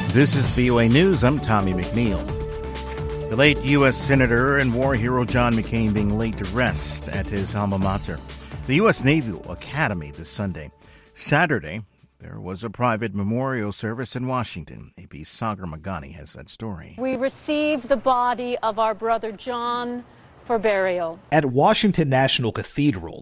This is VOA News. I'm Tommy McNeil. The late U.S. Senator and war hero John McCain being laid to rest at his alma mater, the U.S. Naval Academy, this Sunday. Saturday, there was a private memorial service in Washington. AP's Sagar Meghani has that story. We received the body of our brother John for burial. At Washington National Cathedral,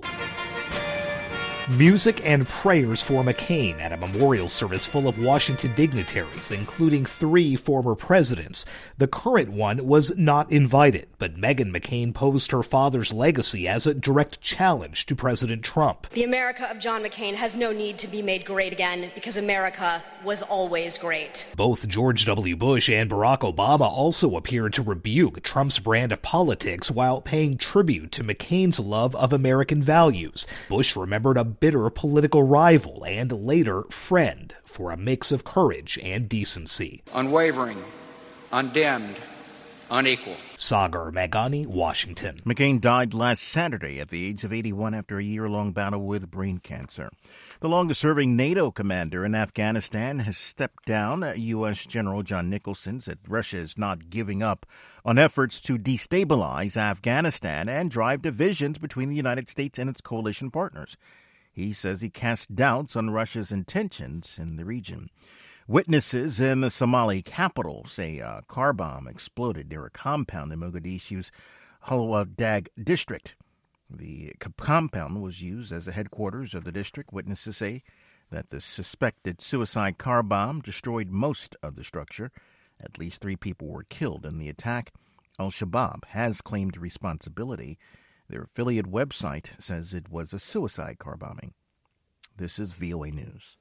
music and prayers for McCain at a memorial service full of Washington dignitaries, including 3 former presidents. The current one was not invited, but Meghan McCain posed her father's legacy as a direct challenge to President Trump. The America of John McCain has no need to be made great again because America was always great. Both George W. Bush and Barack Obama also appeared to rebuke Trump's brand of politics while paying tribute to McCain's love of American values. Bush remembered a bitter political rival and later friend for a mix of courage and decency. Unwavering, undimmed, unequal. Sagar Meghani, Washington. McCain died last Saturday at the age of 81 after a year-long battle with brain cancer. The longest-serving NATO commander in Afghanistan has stepped down. U.S. General John Nicholson said Russia is not giving up on efforts to destabilize Afghanistan and drive divisions between the United States and its coalition partners. He says he cast doubts on Russia's intentions in the region. Witnesses in the Somali capital say a car bomb exploded near a compound in Mogadishu's Halwadag district. The compound was used as the headquarters of the district. Witnesses say that the suspected suicide car bomb destroyed most of the structure. At least 3 people were killed in the attack. Al-Shabaab has claimed responsibility. Their affiliate website says it was a suicide car bombing. This is VOA News.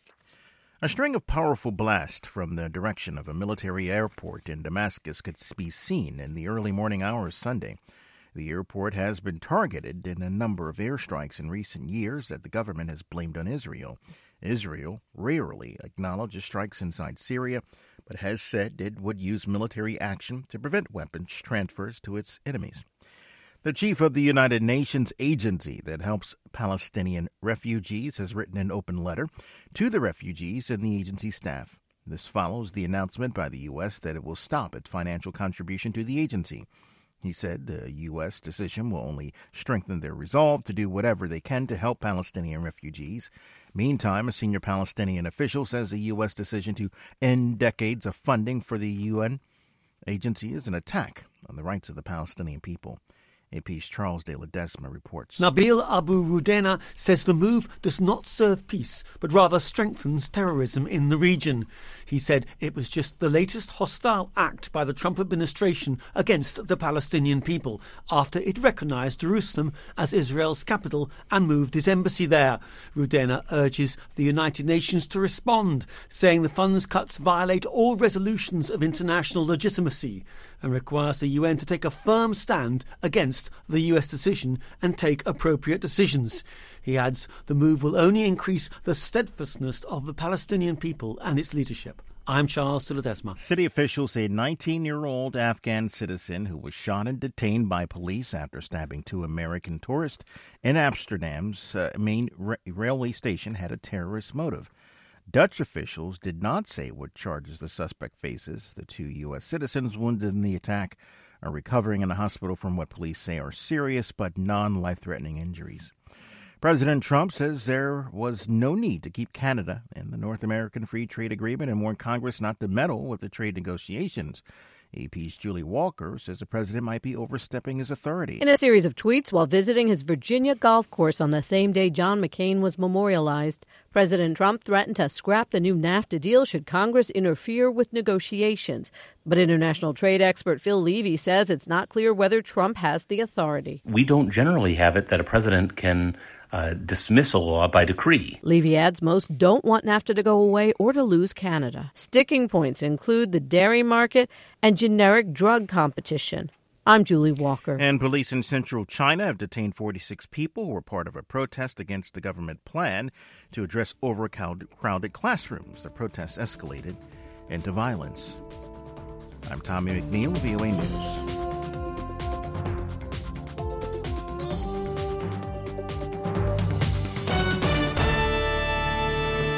A string of powerful blasts from the direction of a military airport in Damascus could be seen in the early morning hours Sunday. The airport has been targeted in a number of airstrikes in recent years that the government has blamed on Israel. Israel rarely acknowledges strikes inside Syria, but has said it would use military action to prevent weapons transfers to its enemies. The chief of the United Nations agency that helps Palestinian refugees has written an open letter to the refugees and the agency staff. This follows the announcement by the U.S. that it will stop its financial contribution to the agency. He said the U.S. decision will only strengthen their resolve to do whatever they can to help Palestinian refugees. Meantime, a senior Palestinian official says the U.S. decision to end decades of funding for the UN agency is an attack on the rights of the Palestinian people. AP's Charles de Ledesma reports. Nabil Abu Rudena says the move does not serve peace, but rather strengthens terrorism in the region. He said it was just the latest hostile act by the Trump administration against the Palestinian people after it recognized Jerusalem as Israel's capital and moved its embassy there. Rudena urges the United Nations to respond, saying the funds cuts violate all resolutions of international legitimacy and requires the UN to take a firm stand against the US decision and take appropriate decisions. He adds the move will only increase the steadfastness of the Palestinian people and its leadership. I'm Charles de Ledesma. City officials say a 19-year-old Afghan citizen who was shot and detained by police after stabbing 2 American tourists in Amsterdam's main railway station had a terrorist motive. Dutch officials did not say what charges the suspect faces. The 2 U.S. citizens wounded in the attack are recovering in a hospital from what police say are serious but non-life-threatening injuries. President Trump says there was no need to keep Canada in the North American Free Trade Agreement and warned Congress not to meddle with the trade negotiations. AP's Julie Walker says the president might be overstepping his authority. In a series of tweets while visiting his Virginia golf course on the same day John McCain was memorialized, President Trump threatened to scrap the new NAFTA deal should Congress interfere with negotiations. But international trade expert Phil Levy says it's not clear whether Trump has the authority. We don't generally have it that a president can dismiss a law by decree. Levy adds most don't want NAFTA to go away or to lose Canada. Sticking points include the dairy market and generic drug competition. I'm Julie Walker. And police in central China have detained 46 people who were part of a protest against the government plan to address overcrowded classrooms. The protest escalated into violence. I'm Tommy McNeil, VOA News.